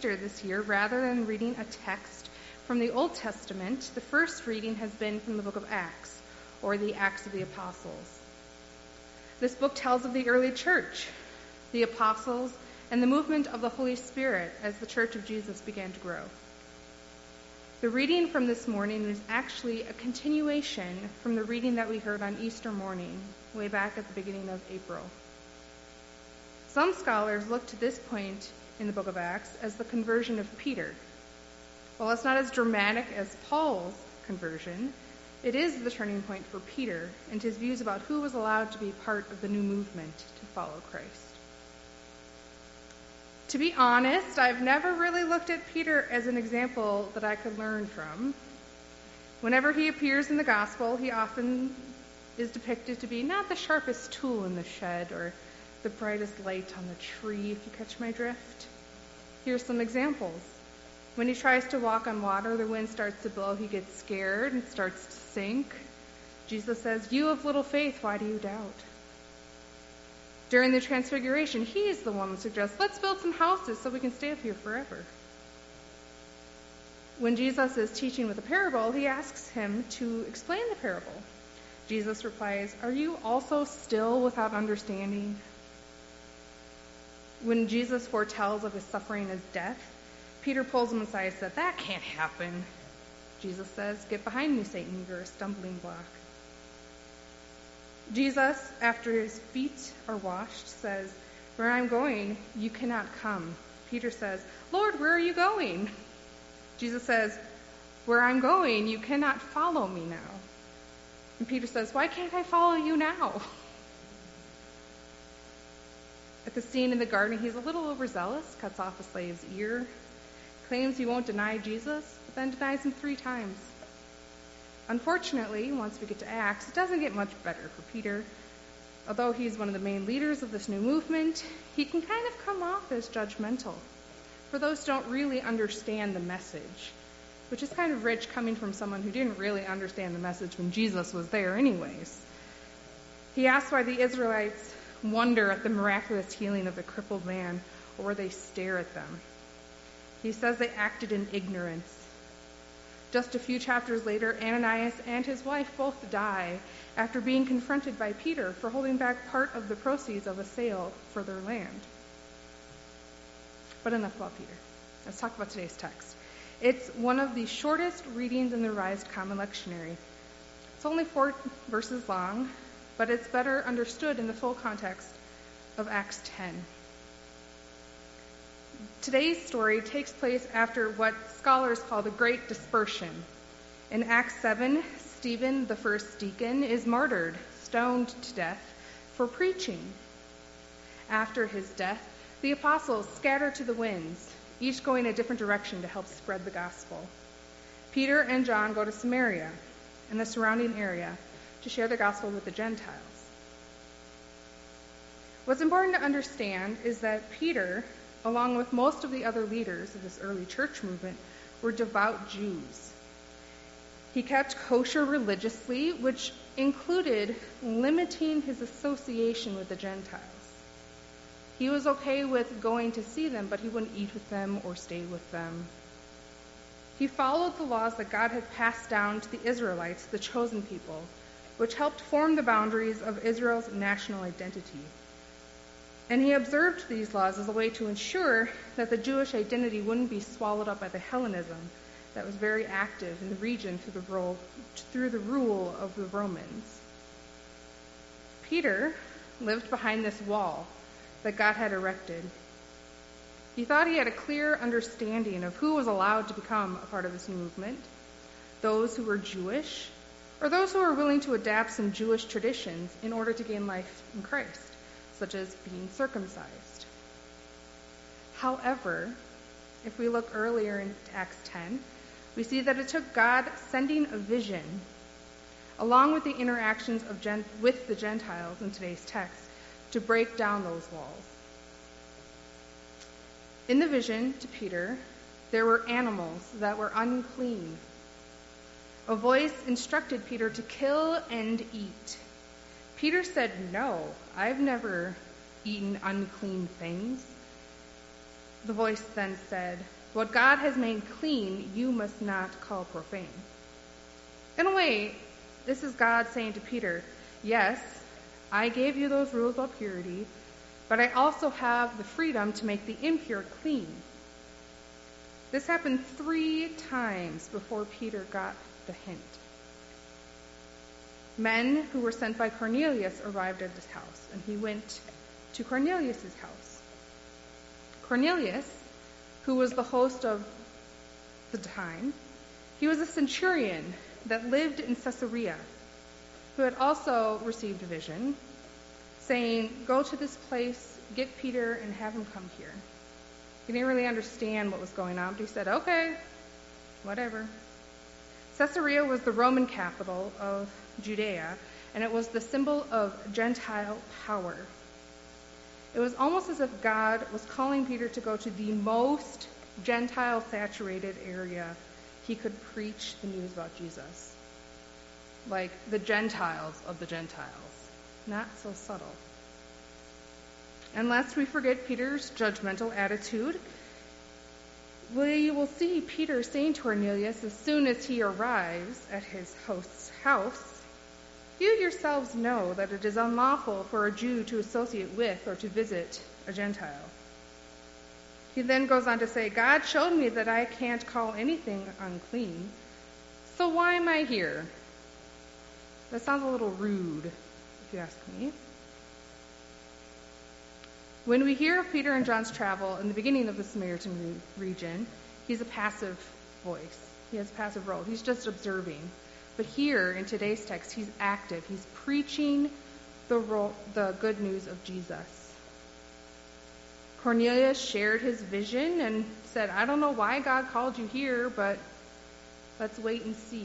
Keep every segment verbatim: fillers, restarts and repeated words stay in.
Easter this year, rather than reading a text from the Old Testament, the first reading has been from the book of Acts, or the Acts of the Apostles. This book tells of the early church, the apostles, and the movement of the Holy Spirit as the Church of Jesus began to grow. The reading from this morning is actually a continuation from the reading that we heard on Easter morning, way back at the beginning of April. Some scholars look to this point in the book of Acts as the conversion of Peter. While it's not as dramatic as Paul's conversion, it is the turning point for Peter and his views about who was allowed to be part of the new movement to follow Christ. To be honest, I've never really looked at Peter as an example that I could learn from. Whenever he appears in the gospel, he often is depicted to be not the sharpest tool in the shed or the brightest light on the tree, if you catch my drift. Here's some examples. When he tries to walk on water, the wind starts to blow, he gets scared and starts to sink. Jesus says, "You of little faith, why do you doubt?" During the Transfiguration, he is the one that suggests, let's build some houses so we can stay up here forever. When Jesus is teaching with a parable, he asks him to explain the parable. Jesus replies, "Are you also still without understanding?" When Jesus foretells of his suffering as death, Peter pulls him aside and says, "That can't happen." Jesus says, "Get behind me, Satan, you're a stumbling block." Jesus, after his feet are washed, says, "Where I'm going, you cannot come." Peter says, "Lord, where are you going?" Jesus says, "Where I'm going, you cannot follow me now." And Peter says, "Why can't I follow you now?" At the scene in the garden, he's a little overzealous, cuts off a slave's ear, claims he won't deny Jesus, but then denies him three times. Unfortunately, once we get to Acts, it doesn't get much better for Peter. Although he's one of the main leaders of this new movement, he can kind of come off as judgmental for those who don't really understand the message, which is kind of rich coming from someone who didn't really understand the message when Jesus was there anyways. He asks why the Israelites wonder at the miraculous healing of the crippled man, or they stare at them. He says they acted in ignorance. Just a few chapters later, Ananias and his wife both die after being confronted by Peter for holding back part of the proceeds of a sale for their land. But enough about Peter. Let's talk about today's text. It's one of the shortest readings in the Revised Common Lectionary. It's only four verses long, but it's better understood in the full context of Acts ten. Today's story takes place after what scholars call the Great Dispersion. In Acts seven, Stephen, the first deacon, is martyred, stoned to death for preaching. After his death, the apostles scatter to the winds, each going a different direction to help spread the gospel. Peter and John go to Samaria and the surrounding area to share the gospel with the Gentiles. What's important to understand is that Peter, along with most of the other leaders of this early church movement, were devout Jews. He kept kosher religiously, which included limiting his association with the Gentiles. He was okay with going to see them, but he wouldn't eat with them or stay with them. He followed the laws that God had passed down to the Israelites, the chosen people, which helped form the boundaries of Israel's national identity. And he observed these laws as a way to ensure that the Jewish identity wouldn't be swallowed up by the Hellenism that was very active in the region through the rule, through the rule of the Romans. Peter lived behind this wall that God had erected. He thought he had a clear understanding of who was allowed to become a part of this movement, those who were Jewish, or those who were willing to adapt some Jewish traditions in order to gain life in Christ, such as being circumcised. However, if we look earlier in Acts ten, we see that it took God sending a vision, along with the interactions of Gen- with the Gentiles in today's text, to break down those walls. In the vision to Peter, there were animals that were unclean. A voice instructed Peter to kill and eat. Peter said, "No, I've never eaten unclean things." The voice then said, "What God has made clean, you must not call profane." In a way, this is God saying to Peter, yes, I gave you those rules about purity, but I also have the freedom to make the impure clean. This happened three times before Peter got the hint. Men who were sent by Cornelius arrived at his house, and he went to Cornelius' house. Cornelius, who was the host of the time, he was a centurion that lived in Caesarea, who had also received a vision, saying, "Go to this place, get Peter, and have him come here." He didn't really understand what was going on, but he said, "Okay, whatever." Caesarea was the Roman capital of Judea, and it was the symbol of Gentile power. It was almost as if God was calling Peter to go to the most Gentile-saturated area he could preach the news about Jesus. Like the Gentiles of the Gentiles. Not so subtle. And lest we forget Peter's judgmental attitude, we will see Peter saying to Cornelius as soon as he arrives at his host's house, "You yourselves know that it is unlawful for a Jew to associate with or to visit a Gentile." He then goes on to say, "God showed me that I can't call anything unclean, so why am I here?" That sounds a little rude, if you ask me. When we hear of Peter and John's travel in the beginning of the Samaritan region, he's a passive voice. He has a passive role. He's just observing. But here in today's text, he's active. He's preaching the role, the good news of Jesus. Cornelius shared his vision and said, "I don't know why God called you here, but let's wait and see."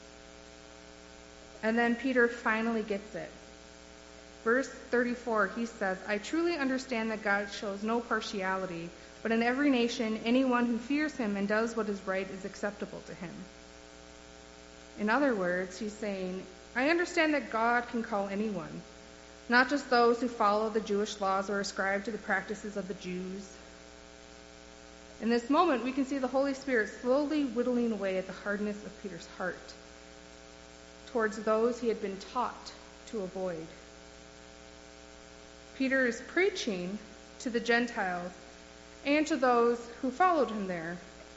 And then Peter finally gets it. Verse thirty-four, he says, "I truly understand that God shows no partiality, but in every nation, anyone who fears him and does what is right is acceptable to him." In other words, he's saying, I understand that God can call anyone, not just those who follow the Jewish laws or ascribe to the practices of the Jews. In this moment, we can see the Holy Spirit slowly whittling away at the hardness of Peter's heart towards those he had been taught to avoid. Peter is preaching to the Gentiles and to those who followed him there.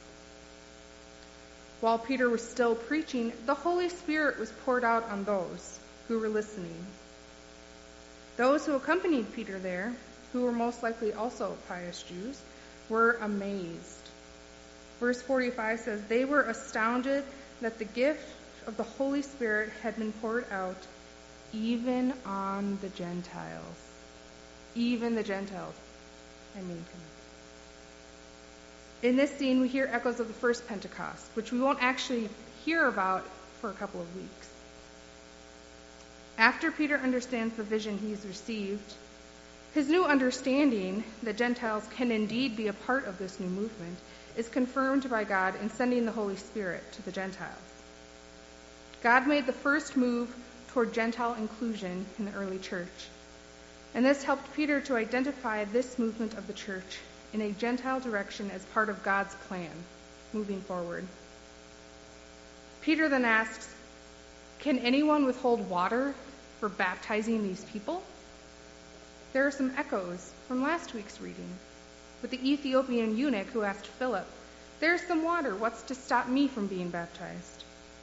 While Peter was still preaching, the Holy Spirit was poured out on those who were listening. Those who accompanied Peter there, who were most likely also pious Jews, were amazed. Verse forty-five says, "They were astounded that the gift of the Holy Spirit had been poured out even on the Gentiles." Even the Gentiles. I mean, come on. In this scene, we hear echoes of the first Pentecost, which we won't actually hear about for a couple of weeks. After Peter understands the vision he's received, his new understanding that Gentiles can indeed be a part of this new movement is confirmed by God in sending the Holy Spirit to the Gentiles. God made the first move toward Gentile inclusion in the early church. And this helped Peter to identify this movement of the church in a Gentile direction as part of God's plan moving forward. Peter then asks, "Can anyone withhold water for baptizing these people?" There are some echoes from last week's reading with the Ethiopian eunuch who asked Philip, "There's some water. What's to stop me from being baptized?"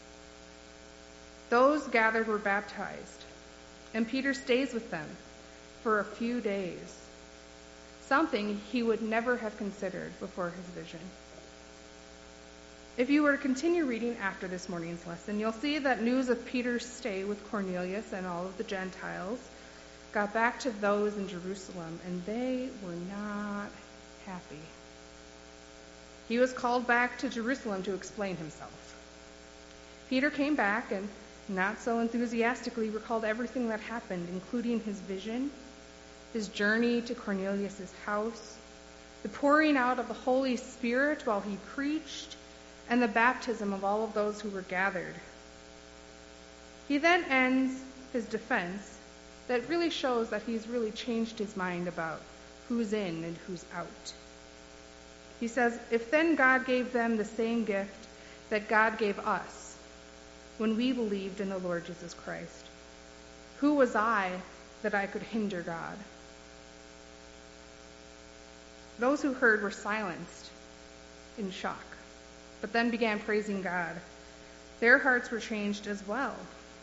Those gathered were baptized, and Peter stays with them for a few days, something he would never have considered before his vision. If you were to continue reading after this morning's lesson, you'll see that news of Peter's stay with Cornelius and all of the Gentiles got back to those in Jerusalem, and they were not happy. He was called back to Jerusalem to explain himself. Peter came back and not so enthusiastically recalled everything that happened, including his vision, his journey to Cornelius' house, the pouring out of the Holy Spirit while he preached, and the baptism of all of those who were gathered. He then ends his defense that really shows that he's really changed his mind about who's in and who's out. He says, "If then God gave them the same gift that God gave us when we believed in the Lord Jesus Christ, who was I that I could hinder God?" Those who heard were silenced in shock, but then began praising God. Their hearts were changed as well.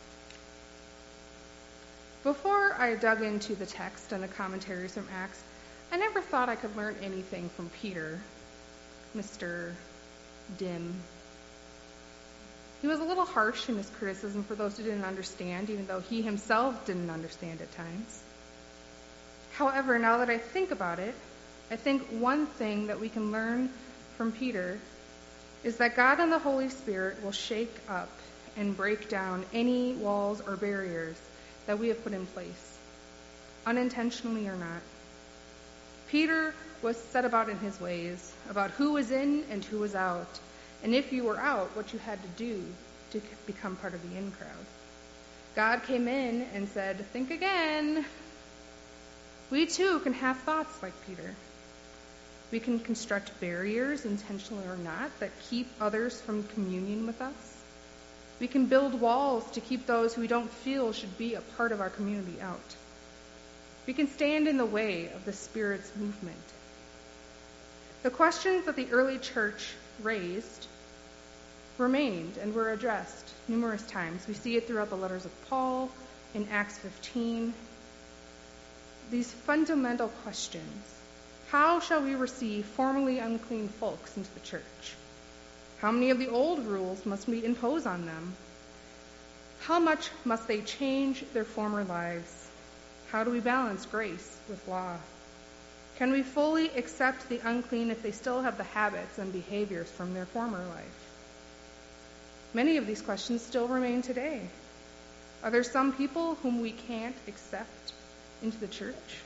Before I dug into the text and the commentaries from Acts, I never thought I could learn anything from Peter, Mister Dim. He was a little harsh in his criticism for those who didn't understand, even though he himself didn't understand at times. However, now that I think about it, I think one thing that we can learn from Peter is that God and the Holy Spirit will shake up and break down any walls or barriers that we have put in place, unintentionally or not. Peter was set about in his ways, about who was in and who was out, and if you were out, what you had to do to become part of the in crowd. God came in and said, "Think again." We too can have thoughts like Peter. We can construct barriers, intentionally or not, that keep others from communion with us. We can build walls to keep those who we don't feel should be a part of our community out. We can stand in the way of the Spirit's movement. The questions that the early church raised remained and were addressed numerous times. We see it throughout the letters of Paul, in Acts fifteen. These fundamental questions. How shall we receive formerly unclean folks into the church? How many of the old rules must we impose on them? How much must they change their former lives? How do we balance grace with law? Can we fully accept the unclean if they still have the habits and behaviors from their former life? Many of these questions still remain today. Are there some people whom we can't accept into the church?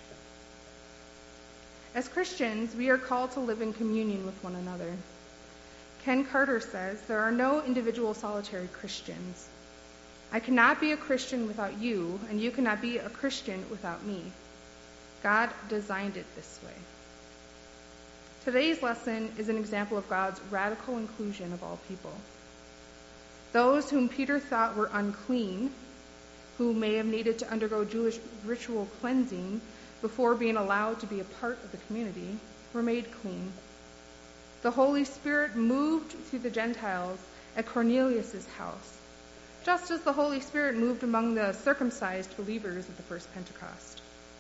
As Christians, we are called to live in communion with one another. Ken Carter says, "There are no individual solitary Christians. I cannot be a Christian without you, and you cannot be a Christian without me. God designed it this way." Today's lesson is an example of God's radical inclusion of all people. Those whom Peter thought were unclean, who may have needed to undergo Jewish ritual cleansing before being allowed to be a part of the community, were made clean. The Holy Spirit moved through the Gentiles at Cornelius' house, just as the Holy Spirit moved among the circumcised believers at the first Pentecost.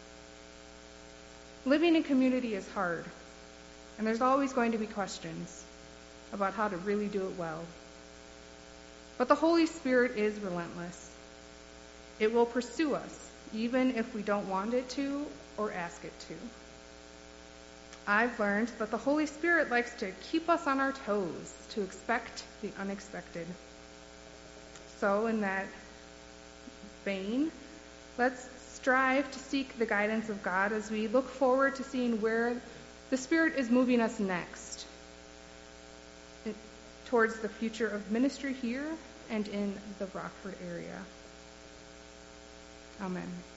Living in community is hard, and there's always going to be questions about how to really do it well. But the Holy Spirit is relentless. It will pursue us, even if we don't want it to or ask it to. I've learned that the Holy Spirit likes to keep us on our toes, to expect the unexpected. So in that vein, let's strive to seek the guidance of God as we look forward to seeing where the Spirit is moving us next towards the future of ministry here and in the Rockford area. Amen.